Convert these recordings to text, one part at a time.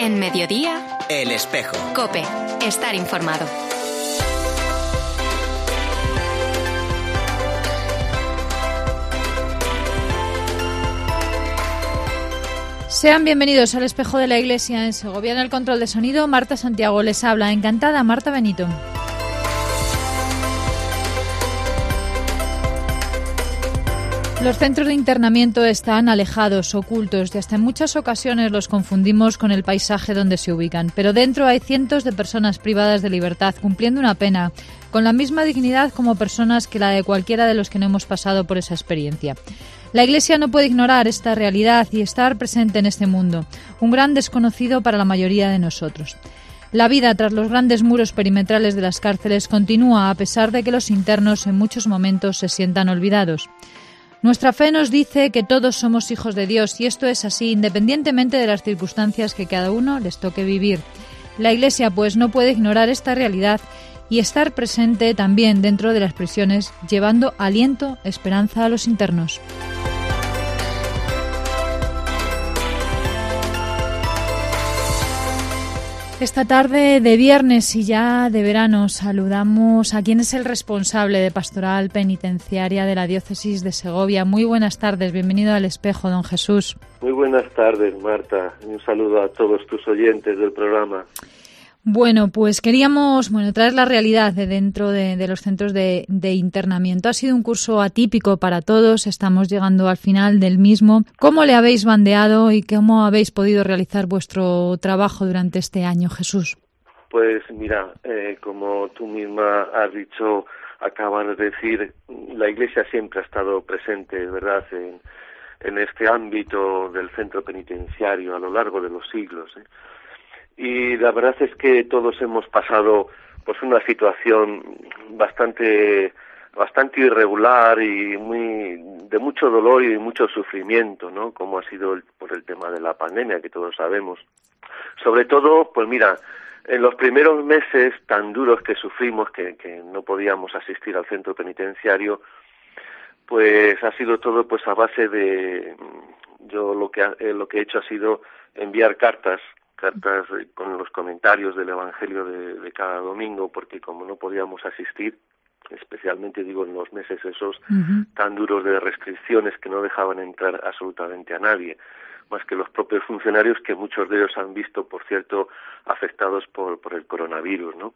En Mediodía, El Espejo. COPE. Estar informado. Sean bienvenidos al Espejo de la Iglesia en Segovia. En el control de sonido, Marta Santiago les habla. Encantada, Marta Benito. Los centros de internamiento están alejados, ocultos y hasta en muchas ocasiones los confundimos con el paisaje donde se ubican. Pero dentro hay cientos de personas privadas de libertad, cumpliendo una pena, con la misma dignidad como personas que la de cualquiera de los que no hemos pasado por esa experiencia. La Iglesia no puede ignorar esta realidad y estar presente en este mundo, un gran desconocido para la mayoría de nosotros. La vida tras los grandes muros perimetrales de las cárceles continúa a pesar de que los internos en muchos momentos se sientan olvidados. Nuestra fe nos dice que todos somos hijos de Dios y esto es así independientemente de las circunstancias que cada uno les toque vivir. La Iglesia pues no puede ignorar esta realidad y estar presente también dentro de las prisiones, llevando aliento, esperanza a los internos. Esta tarde de viernes y ya de verano saludamos a quien es el responsable de Pastoral Penitenciaria de la Diócesis de Segovia. Muy buenas tardes, bienvenido al Espejo, don Jesús. Muy buenas tardes, Marta. Un saludo a todos tus oyentes del programa. Bueno, pues queríamos traer la realidad de dentro de los centros de internamiento. Ha sido un curso atípico para todos, estamos llegando al final del mismo. ¿Cómo le habéis bandeado y cómo habéis podido realizar vuestro trabajo durante este año, Jesús? Pues mira, como tú misma has dicho, acabas de decir, la Iglesia siempre ha estado presente, ¿verdad?, en este ámbito del centro penitenciario a lo largo de los siglos, Y la verdad es que todos hemos pasado pues una situación bastante irregular y de mucho dolor y mucho sufrimiento, ¿no? Como ha sido por el tema de la pandemia, que todos sabemos. Sobre todo, pues mira, en los primeros meses tan duros que sufrimos, que no podíamos asistir al centro penitenciario, pues ha sido todo pues a base de, yo lo que he hecho ha sido enviar cartas con los comentarios del Evangelio de cada domingo, porque como no podíamos asistir, especialmente digo en los meses esos tan duros de restricciones que no dejaban entrar absolutamente a nadie, más que los propios funcionarios, que muchos de ellos han visto, por cierto, afectados por el coronavirus, ¿no?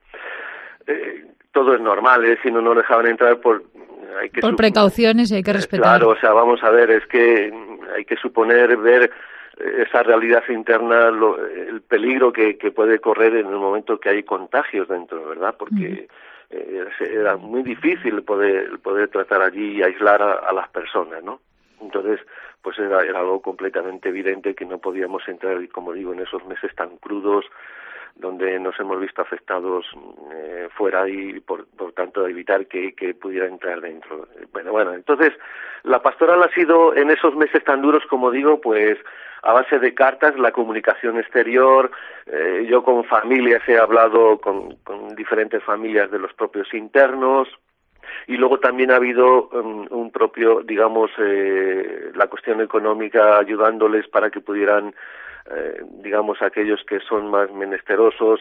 Todo es normal, si no dejaban entrar por precauciones y hay que respetar. Claro, o sea, vamos a ver, es que hay que ver esa realidad interna, el peligro que puede correr en el momento que hay contagios dentro, ¿verdad? Porque era muy difícil poder tratar allí y aislar a las personas, ¿no? Entonces, pues era algo completamente evidente que no podíamos entrar, y como digo, en esos meses tan crudos donde nos hemos visto afectados fuera y por tanto evitar que pudiera entrar dentro. Bueno, entonces la pastoral ha sido en esos meses tan duros, como digo, pues a base de cartas, la comunicación exterior, yo con familias he hablado con diferentes familias de los propios internos, y luego también ha habido un propio, digamos, la cuestión económica, ayudándoles para que pudieran, digamos, aquellos que son más menesterosos,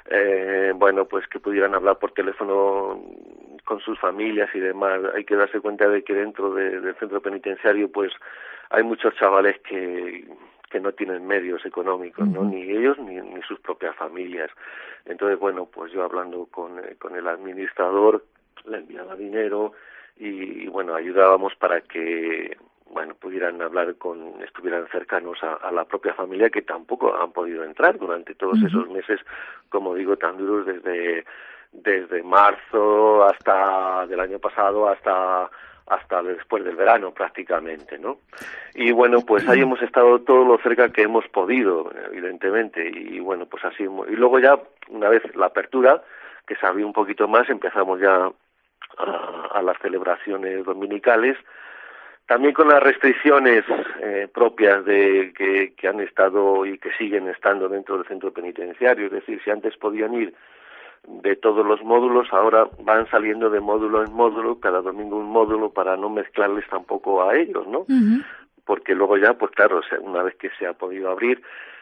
pues que pudieran hablar por teléfono con sus familias y demás. Hay que darse cuenta de que dentro del centro penitenciario pues hay muchos chavales que no tienen medios económicos, ¿no? Ni ellos ni sus propias familias. Entonces, pues yo hablando con el administrador, le enviaba dinero y ayudábamos para que pudieran hablar estuvieran cercanos a la propia familia, que tampoco han podido entrar durante todos esos meses, como digo, tan duros desde marzo hasta del año pasado hasta después del verano prácticamente, ¿no? Y pues ahí hemos estado todo lo cerca que hemos podido, evidentemente, y pues así y luego ya, una vez la apertura, que se abrió un poquito más, empezamos ya a las celebraciones dominicales, también con las restricciones propias que han estado y que siguen estando dentro del centro penitenciario. Es decir, si antes podían ir de todos los módulos, ahora van saliendo de módulo en módulo, cada domingo un módulo, para no mezclarles tampoco a ellos, ¿no? Porque luego ya, pues claro, una vez que se ha podido abrir,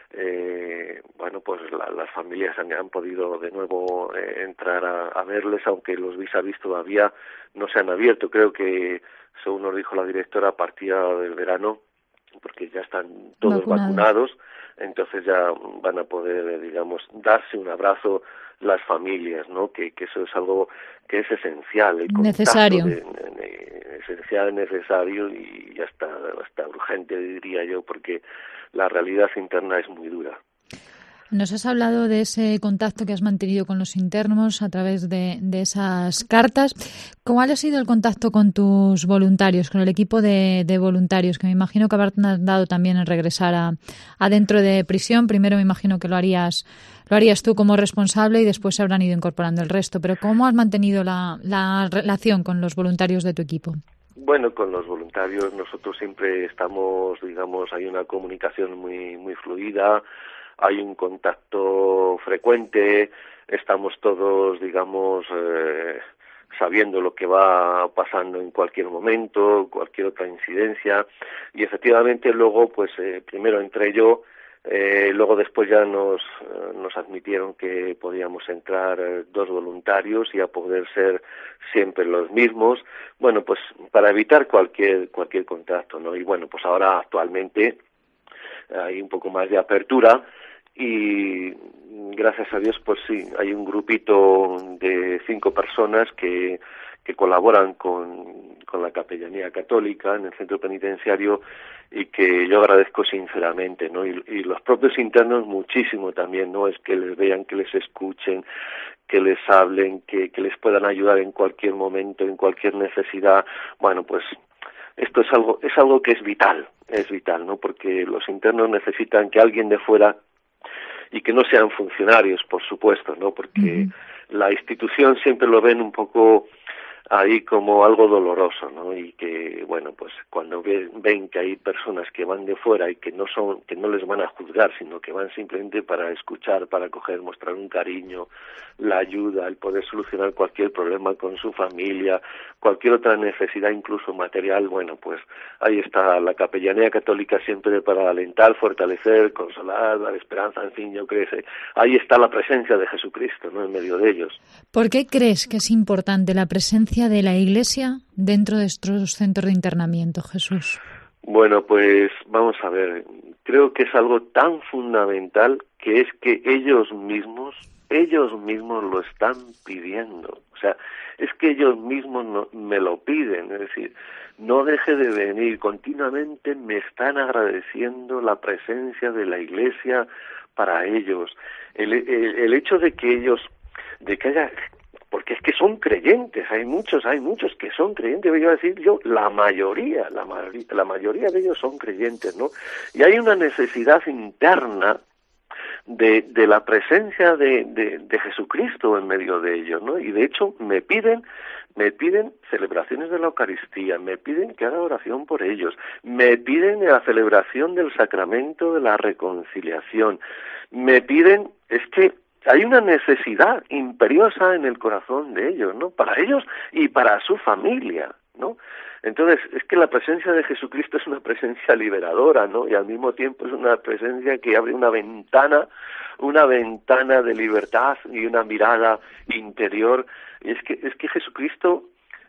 bueno, pues las familias han podido de nuevo entrar a verles, aunque los vis-a-vis todavía no se han abierto. Creo que, según nos dijo la directora, a partir del verano, porque ya están todos vacunados, entonces ya van a poder, digamos, darse un abrazo las familias, ¿no? Que eso es algo que es esencial, el necesario, esencial, necesario y hasta urgente, diría yo, porque la realidad interna es muy dura. Nos has hablado de ese contacto que has mantenido con los internos a través de esas cartas. ¿Cuál ha sido el contacto con tus voluntarios, con el equipo de voluntarios? Que me imagino que habrán dado también en regresar a dentro de prisión. Primero me imagino que lo harías tú como responsable y después se habrán ido incorporando el resto. Pero ¿cómo has mantenido la relación con los voluntarios de tu equipo? Bueno, con los voluntarios nosotros siempre estamos, digamos, hay una comunicación muy fluida. Hay un contacto frecuente, estamos todos, digamos, sabiendo lo que va pasando en cualquier momento, cualquier otra incidencia, y efectivamente luego, pues primero entré yo, luego después ya nos admitieron que podíamos entrar 2 voluntarios y a poder ser siempre los mismos, bueno, pues para evitar cualquier contacto, ¿no? Y bueno, pues ahora actualmente hay un poco más de apertura, y gracias a Dios, pues sí, hay un grupito de 5 personas que colaboran con la Capellanía Católica en el centro penitenciario y que yo agradezco sinceramente, ¿no? Y los propios internos muchísimo también, ¿no? Es que les vean, que les escuchen, que les hablen, que les puedan ayudar en cualquier momento, en cualquier necesidad. Bueno, pues esto es algo que es vital, ¿no? Porque los internos necesitan que alguien de fuera, y que no sean funcionarios, por supuesto, ¿no? Porque la institución siempre lo ven un poco ahí como algo doloroso, ¿no? Y que, bueno, pues cuando ven que hay personas que van de fuera y que no les van a juzgar, sino que van simplemente para escuchar, para acoger, mostrar un cariño, la ayuda, el poder solucionar cualquier problema con su familia, cualquier otra necesidad, incluso material, bueno, pues ahí está la Capellanía Católica siempre para alentar, fortalecer, consolar, dar esperanza, en fin, yo creo que ahí está la presencia de Jesucristo, ¿no? En medio de ellos. ¿Por qué crees que es importante la presencia de la Iglesia dentro de estos centros de internamiento, Jesús? Bueno, pues vamos a ver, creo que es algo tan fundamental que es que ellos mismos lo están pidiendo. O sea, es que ellos mismos me lo piden, es decir, no deje de venir, continuamente me están agradeciendo la presencia de la Iglesia para ellos. El hecho de que haya, porque es que son creyentes, hay muchos que son creyentes, voy a decir yo, la mayoría de ellos son creyentes, ¿no? Y hay una necesidad interna de la presencia de Jesucristo en medio de ellos, ¿no? Y de hecho me piden celebraciones de la Eucaristía, me piden que haga oración por ellos, me piden la celebración del sacramento de la reconciliación, me piden, es que hay una necesidad imperiosa en el corazón de ellos, ¿no? Para ellos y para su familia, ¿no? Entonces, es que la presencia de Jesucristo es una presencia liberadora, ¿no? Y al mismo tiempo es una presencia que abre una ventana de libertad y una mirada interior. Y es que Jesucristo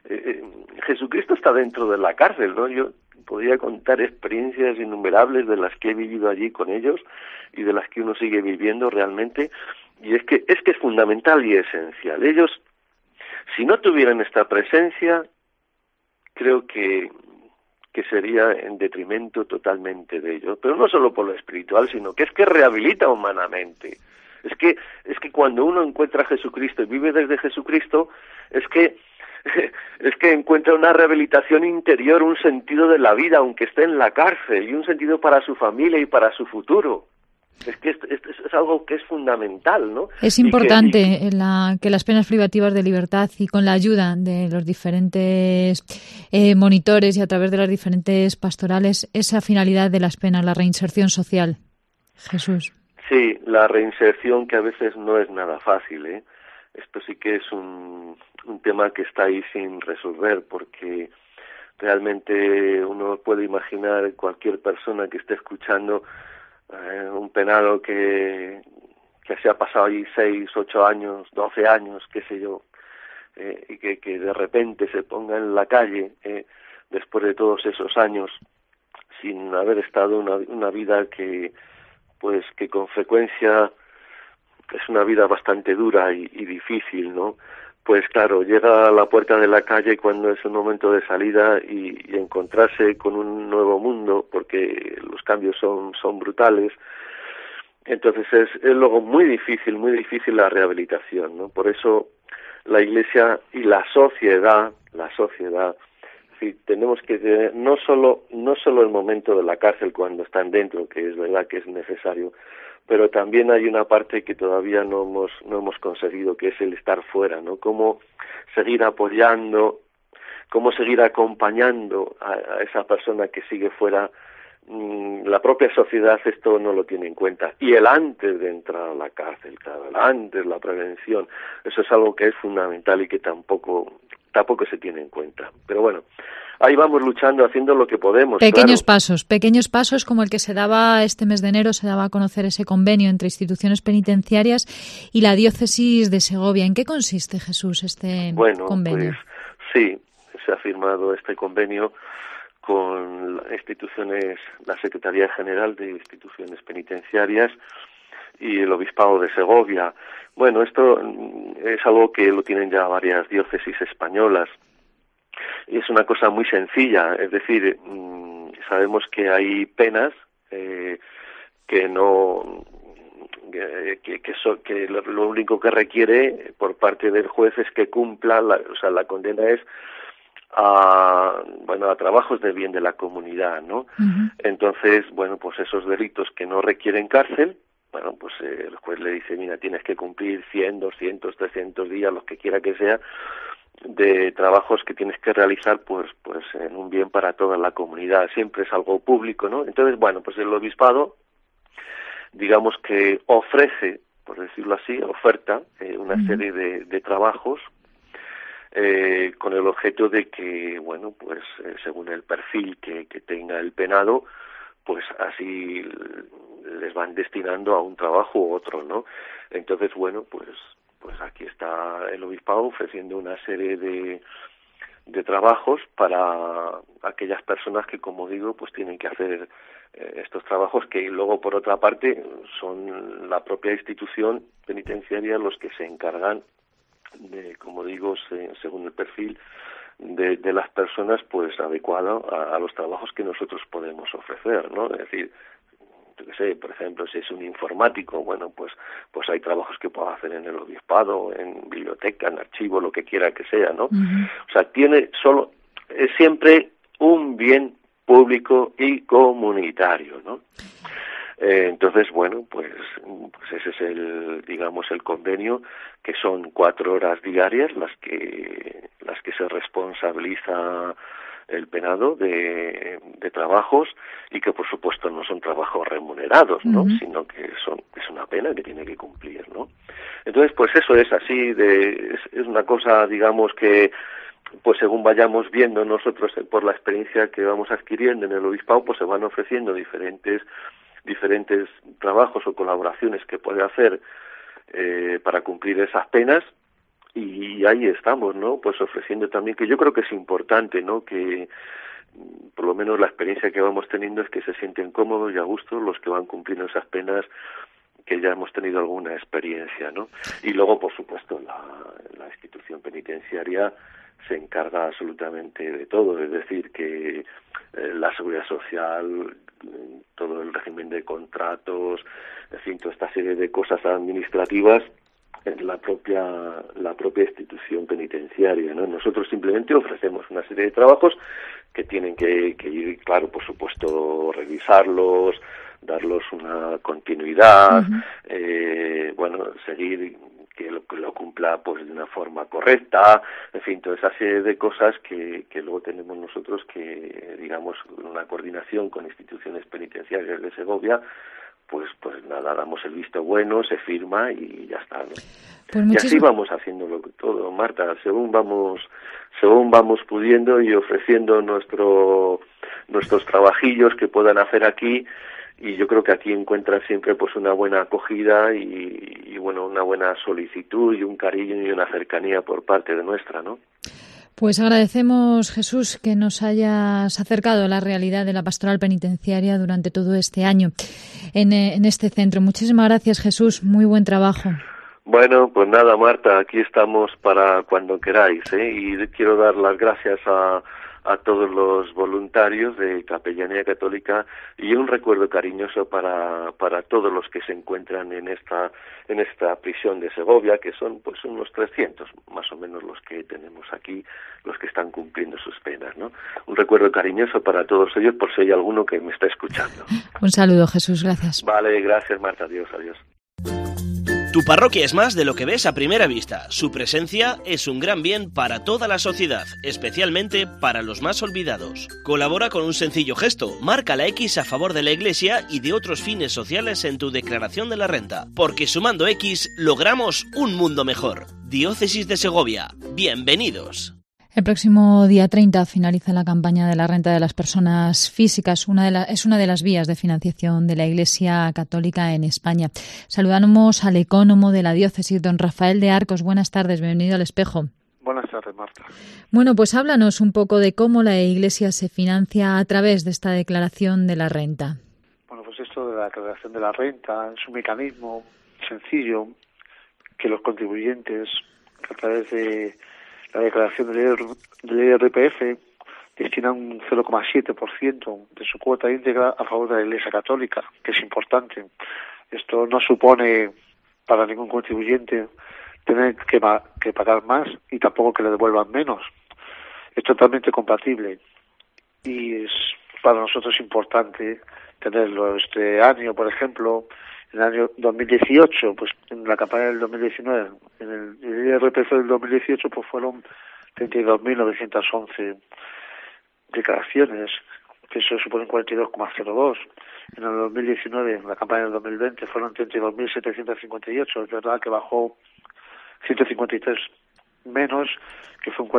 está dentro de la cárcel, ¿no? Yo podría contar experiencias innumerables de las que he vivido allí con ellos y de las que uno sigue viviendo realmente. Y es que es fundamental y esencial. Ellos, si no tuvieran esta presencia, creo que sería en detrimento totalmente de ellos, pero no solo por lo espiritual, sino que rehabilita humanamente. Es que cuando uno encuentra a Jesucristo y vive desde Jesucristo, es que encuentra una rehabilitación interior, un sentido de la vida, aunque esté en la cárcel, y un sentido para su familia y para su futuro. Es que esto es algo que es fundamental, ¿no? Es importante que las penas privativas de libertad y con la ayuda de los diferentes monitores y a través de las diferentes pastorales, esa finalidad de las penas, la reinserción social. Jesús. Sí, la reinserción, que a veces no es nada fácil, ¿eh? Esto sí que es un tema que está ahí sin resolver, porque realmente uno puede imaginar, cualquier persona que esté escuchando, un penado que se ha pasado ahí 6, 8 años, 12 años, qué sé yo, y que de repente se ponga en la calle después de todos esos años sin haber estado una vida que con frecuencia es una vida bastante dura y difícil, ¿no? Pues claro, llega a la puerta de la calle cuando es el momento de salida y encontrarse con un nuevo mundo, porque los cambios son brutales. Entonces es luego muy difícil la rehabilitación, ¿no? Por eso la Iglesia y la sociedad, sí, tenemos que tener no solo el momento de la cárcel cuando están dentro, que es verdad que es necesario, pero también hay una parte que todavía no hemos conseguido, que es el estar fuera, ¿no? Cómo seguir apoyando, cómo seguir acompañando a esa persona que sigue fuera. La propia sociedad esto no lo tiene en cuenta. Y el antes de entrar a la cárcel, claro, el antes, la prevención, eso es algo que es fundamental y que tampoco se tiene en cuenta. Pero bueno, ahí vamos luchando, haciendo lo que podemos. Pequeños pasos como el que se daba este mes de enero, se daba a conocer ese convenio entre instituciones penitenciarias y la diócesis de Segovia. ¿En qué consiste, Jesús, este convenio? Pues sí, se ha firmado este convenio con la Secretaría General de Instituciones Penitenciarias y el Obispado de Segovia. Bueno, esto es algo que lo tienen ya varias diócesis españolas. Y es una cosa muy sencilla, es decir, sabemos que hay penas que lo único que requiere por parte del juez es que cumpla, la condena es a trabajos de bien de la comunidad, ¿no? Uh-huh. Entonces, pues esos delitos que no requieren cárcel, pues el juez le dice, mira, tienes que cumplir 100, 200, 300 días, los que quiera que sea, de trabajos que tienes que realizar, pues en un bien para toda la comunidad. Siempre es algo público, ¿no? Entonces, pues el obispado, digamos que ofrece, por decirlo así, oferta una uh-huh. serie de trabajos con el objeto de que, según el perfil que tenga el penado, pues así les van destinando a un trabajo u otro, ¿no? Entonces, pues aquí está el obispado ofreciendo una serie de trabajos para aquellas personas que, como digo, pues tienen que hacer estos trabajos que luego, por otra parte, son la propia institución penitenciaria los que se encargan de, como digo, según el perfil de las personas, pues adecuado a los trabajos que nosotros podemos ofrecer, ¿no? Es decir, yo qué sé, por ejemplo, si es un informático, pues hay trabajos que pueda hacer en el obispado, en biblioteca, en archivo, lo que quiera que sea, ¿no? Uh-huh. O sea, es siempre un bien público y comunitario, ¿no? Entonces, pues ese es el convenio, que son 4 horas diarias las que se responsabiliza el penado de trabajos, y que por supuesto no son trabajos remunerados, ¿no? Uh-huh. Sino que es una pena que tiene que cumplir, ¿no? Entonces, pues eso es así, es una cosa, digamos, que pues según vayamos viendo nosotros por la experiencia que vamos adquiriendo en el obispado, pues se van ofreciendo diferentes trabajos o colaboraciones que puede hacer para cumplir esas penas, y ahí estamos, ¿no? Pues ofreciendo también, que yo creo que es importante, ¿no? Que por lo menos la experiencia que vamos teniendo es que se sienten cómodos y a gusto los que van cumpliendo esas penas, que ya hemos tenido alguna experiencia, ¿no? Y luego, por supuesto, la institución penitenciaria se encarga absolutamente de todo, es decir, que la seguridad social, todo el régimen de contratos, en fin, toda esta serie de cosas administrativas, es la propia institución penitenciaria, ¿no? Nosotros simplemente ofrecemos una serie de trabajos que tienen que ir, claro, por supuesto, revisarlos, darlos una continuidad, uh-huh. Seguir que lo cumpla pues de una forma correcta, en fin, toda esa serie de cosas que luego tenemos nosotros que, digamos, una coordinación con instituciones penitenciarias de Segovia, pues nada, damos el visto bueno, se firma y ya está, ¿no? Pues y así vamos haciéndolo todo, Marta, según vamos pudiendo y ofreciendo nuestros trabajillos que puedan hacer aquí, y yo creo que aquí encuentras siempre pues una buena acogida y bueno, una buena solicitud y un cariño y una cercanía por parte de nuestra, ¿no? Pues agradecemos, Jesús, que nos hayas acercado a la realidad de la pastoral penitenciaria durante todo este año en este centro. Muchísimas gracias, Jesús. Muy buen trabajo. Bueno, pues nada, Marta, aquí estamos para cuando queráis, ¿eh? Y quiero dar las gracias a todos los voluntarios de Capellanía Católica y un recuerdo cariñoso para todos los que se encuentran en esta prisión de Segovia, que son pues unos 300 más o menos los que tenemos aquí, los que están cumpliendo sus penas, ¿no? Un recuerdo cariñoso para todos ellos, por si hay alguno que me está escuchando. Un saludo, Jesús, gracias. Vale, gracias, Marta, adiós. Tu parroquia es más de lo que ves a primera vista. Su presencia es un gran bien para toda la sociedad, especialmente para los más olvidados. Colabora con un sencillo gesto. Marca la X a favor de la Iglesia y de otros fines sociales en tu declaración de la renta. Porque sumando X logramos un mundo mejor. Diócesis de Segovia. Bienvenidos. El próximo día 30 finaliza la campaña de la renta de las personas físicas. Es una de las vías de financiación de la Iglesia Católica en España. Saludamos al ecónomo de la diócesis, don Rafael de Arcos. Buenas tardes, bienvenido al Espejo. Buenas tardes, Marta. Bueno, pues háblanos un poco de cómo la Iglesia se financia a través de esta declaración de la renta. Bueno, pues esto de la declaración de la renta es un mecanismo sencillo que los contribuyentes, a través de la declaración del IRPF, destinan un 0,7% de su cuota íntegra a favor de la Iglesia Católica, que es importante. Esto no supone para ningún contribuyente tener que pagar más y tampoco que le devuelvan menos. Es totalmente compatible y es para nosotros importante tenerlo. Este año, por ejemplo, en el año 2018, pues en la campaña del 2019, en el IRPF del 2018, pues fueron 32.911 declaraciones, que eso supone 42,02. En el 2019, en la campaña del 2020, fueron 32.758. Es verdad que bajó 153 menos, que fue un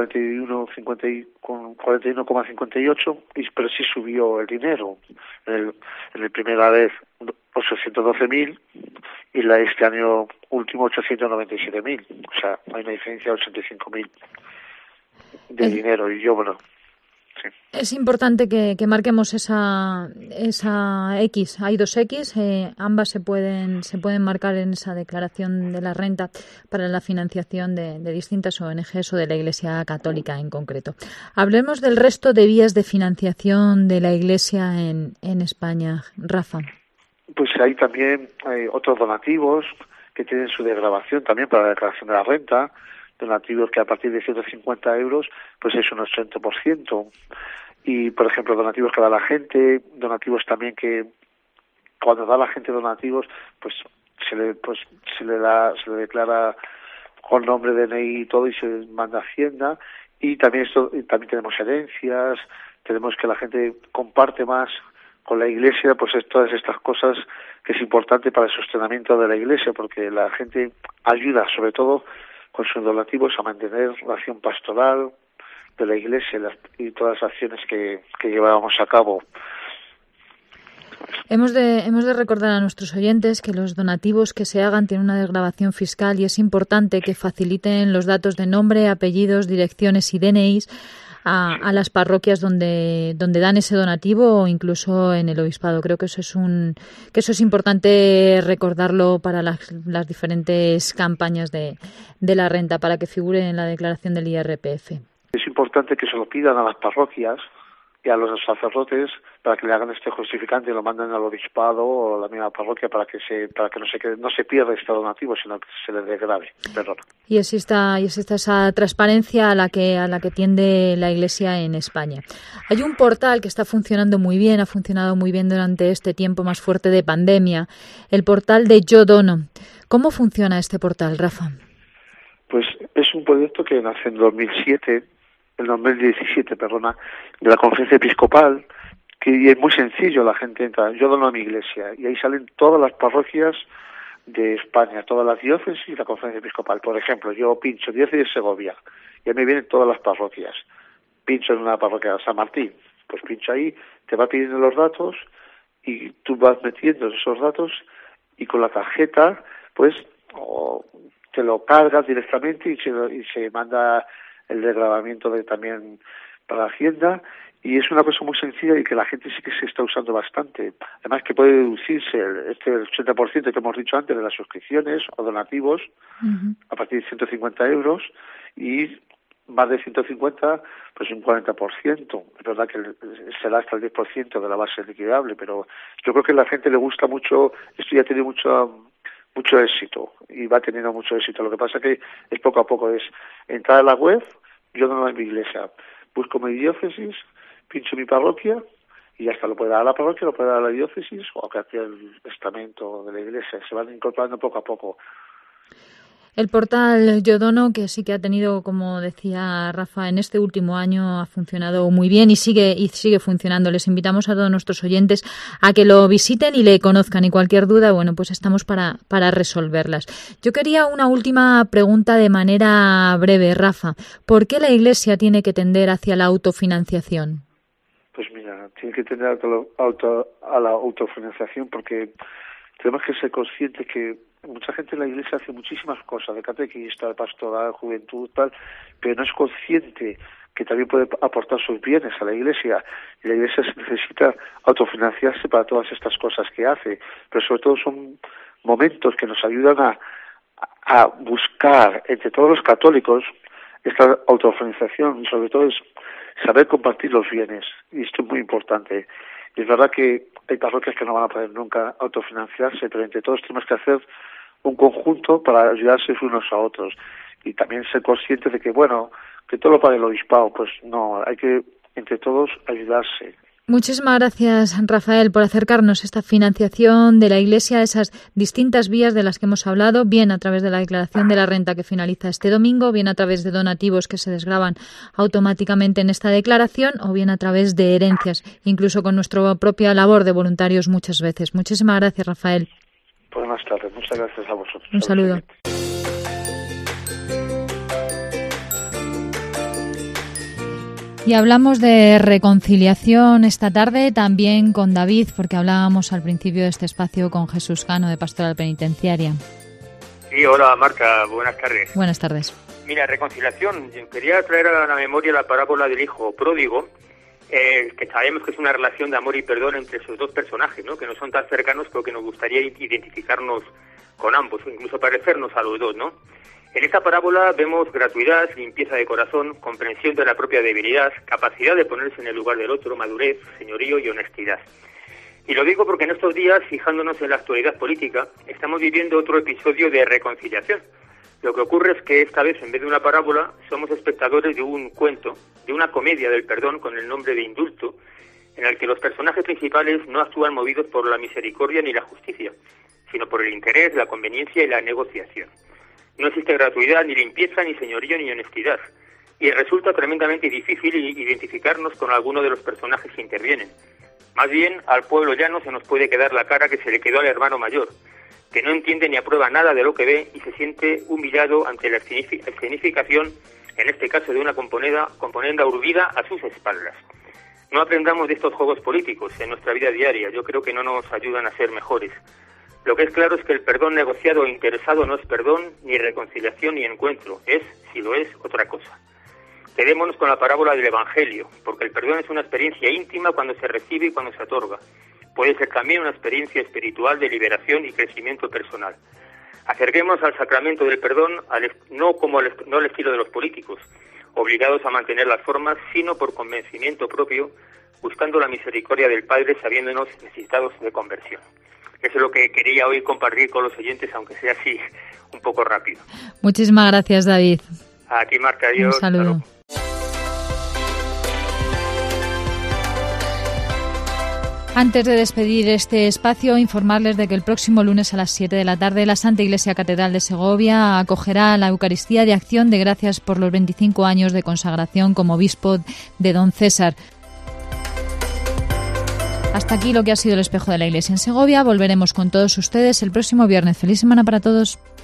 41,58, pero sí subió el dinero. En el primera vez 812.000 y este año último 897.000. O sea, hay una diferencia de 85.000 de dinero. Y yo, bueno, sí. Es importante que marquemos esa X. Hay dos X, ambas se pueden marcar en esa declaración de la renta para la financiación de distintas ONGs o de la Iglesia Católica en concreto. Hablemos del resto de vías de financiación de la Iglesia en España, Rafa. Pues hay también otros donativos que tienen su desgravación también para la declaración de la renta, donativos que a partir de 150 euros pues es un 80%. Y, por ejemplo, donativos que da la gente, donativos también que cuando da la gente donativos, pues se le declara con nombre, DNI y todo y se manda a Hacienda. Y también tenemos herencias, tenemos que la gente comparte más con la Iglesia, pues es todas estas cosas que es importante para el sostenimiento de la Iglesia, porque la gente ayuda, sobre todo con sus donativos, a mantener la acción pastoral de la Iglesia y todas las acciones que llevábamos a cabo. Hemos de recordar a nuestros oyentes que los donativos que se hagan tienen una desgravación fiscal y es importante que faciliten los datos de nombre, apellidos, direcciones y DNIs a las parroquias donde dan ese donativo o incluso en el obispado. Creo que eso es importante recordarlo para las diferentes campañas de la renta para que figure en la declaración del IRPF. Es importante que se lo pidan a las parroquias y a los sacerdotes para que le hagan este justificante y lo manden al obispado o a la misma parroquia para que no se pierda este donativo, sino que se le degrade. Perdón. Y exista esa transparencia a la que tiende la Iglesia en España. Hay un portal que está funcionando muy bien, ha funcionado muy bien durante este tiempo más fuerte de pandemia, el portal de Yo Dono. ¿Cómo funciona este portal, Rafa? Pues es un proyecto que nace en 2017, de la Conferencia Episcopal, y es muy sencillo, la gente entra, yo dono a mi iglesia, y ahí salen todas las parroquias de España, todas las diócesis y la Conferencia Episcopal. Por ejemplo, yo pincho diócesis de Segovia, y a mí vienen todas las parroquias. Pincho en una parroquia de San Martín, pues pincho ahí, te va pidiendo los datos, y tú vas metiendo esos datos y con la tarjeta, pues, te lo cargas directamente y se manda el desgravamiento también para la Hacienda, y es una cosa muy sencilla y que la gente sí que se está usando bastante. Además que puede deducirse el 80% que hemos dicho antes de las suscripciones o donativos a partir de 150 euros, y más de 150, pues un 40%. Es verdad que será hasta el 10% de la base liquidable, pero yo creo que a la gente le gusta mucho, esto ya tiene mucho éxito y va teniendo mucho éxito. Lo que pasa que es poco a poco, es entrar a la web, yo no en mi iglesia, busco mi diócesis, pincho mi parroquia y ya está, lo puede dar a la parroquia, lo puede dar a la diócesis o a el estamento de la iglesia. Se van incorporando poco a poco. El portal Yo Dono, que sí que ha tenido, como decía Rafa, en este último año ha funcionado muy bien y sigue funcionando. Les invitamos a todos nuestros oyentes a que lo visiten y le conozcan, y cualquier duda, bueno, pues estamos para resolverlas. Yo quería una última pregunta de manera breve, Rafa. ¿Por qué la Iglesia tiene que tender hacia la autofinanciación? Pues mira, tiene que tender a la autofinanciación porque tenemos que ser conscientes que mucha gente en la iglesia hace muchísimas cosas, de catequista, de pastoral, juventud, tal, pero no es consciente que también puede aportar sus bienes a la iglesia. Y la iglesia se necesita autofinanciarse para todas estas cosas que hace, pero sobre todo son momentos que nos ayudan a buscar entre todos los católicos esta autofinanciación, y sobre todo es saber compartir los bienes, y esto es muy importante. Y es verdad que hay parroquias que no van a poder nunca autofinanciarse, pero entre todos tenemos que hacer un conjunto para ayudarse unos a otros, y también ser conscientes de que, bueno, que todo lo pague el obispado, pues no, hay que entre todos ayudarse. Muchísimas gracias, Rafael, por acercarnos a esta financiación de la Iglesia, a esas distintas vías de las que hemos hablado, bien a través de la declaración de la renta que finaliza este domingo, bien a través de donativos que se desgravan automáticamente en esta declaración, o bien a través de herencias, incluso con nuestra propia labor de voluntarios muchas veces. Muchísimas gracias, Rafael. Buenas tardes, muchas gracias a vosotros. Un saludo. Y hablamos de reconciliación esta tarde también con David, porque hablábamos al principio de este espacio con Jesús Cano de Pastoral Penitenciaria. Sí, hola Marta, buenas tardes. Buenas tardes. Mira, reconciliación, quería traer a la memoria la parábola del hijo pródigo, que sabemos que es una relación de amor y perdón entre esos dos personajes, ¿no? Que no son tan cercanos, pero que nos gustaría identificarnos con ambos, o incluso parecernos a los dos, ¿no? En esta parábola vemos gratuidad, limpieza de corazón, comprensión de la propia debilidad, capacidad de ponerse en el lugar del otro, madurez, señorío y honestidad. Y lo digo porque en estos días, fijándonos en la actualidad política, estamos viviendo otro episodio de reconciliación. Lo que ocurre es que esta vez, en vez de una parábola, somos espectadores de un cuento, de una comedia del perdón con el nombre de Indulto, en el que los personajes principales no actúan movidos por la misericordia ni la justicia, sino por el interés, la conveniencia y la negociación. No existe gratuidad, ni limpieza, ni señorío, ni honestidad. Y resulta tremendamente difícil identificarnos con alguno de los personajes que intervienen. Más bien, al pueblo llano se nos puede quedar la cara que se le quedó al hermano mayor, que no entiende ni aprueba nada de lo que ve y se siente humillado ante la escenificación, en este caso de una componenda urdida a sus espaldas. No aprendamos de estos juegos políticos en nuestra vida diaria. Yo creo que no nos ayudan a ser mejores. Lo que es claro es que el perdón negociado o interesado no es perdón, ni reconciliación, ni encuentro. Es, si lo es, otra cosa. Quedémonos con la parábola del Evangelio, porque el perdón es una experiencia íntima cuando se recibe y cuando se otorga. Puede ser también una experiencia espiritual de liberación y crecimiento personal. Acerquémonos al sacramento del perdón, no al estilo de los políticos, obligados a mantener las formas, sino por convencimiento propio, buscando la misericordia del Padre, sabiéndonos necesitados de conversión. Eso es lo que quería hoy compartir con los oyentes, aunque sea así un poco rápido. Muchísimas gracias, David. A ti, Marca, adiós. Un saludo. Antes de despedir este espacio, informarles de que el próximo lunes a las 7 de la tarde la Santa Iglesia Catedral de Segovia acogerá la Eucaristía de Acción de Gracias por los 25 años de consagración como obispo de Don César. Hasta aquí lo que ha sido el Espejo de la Iglesia en Segovia. Volveremos con todos ustedes el próximo viernes. Feliz semana para todos.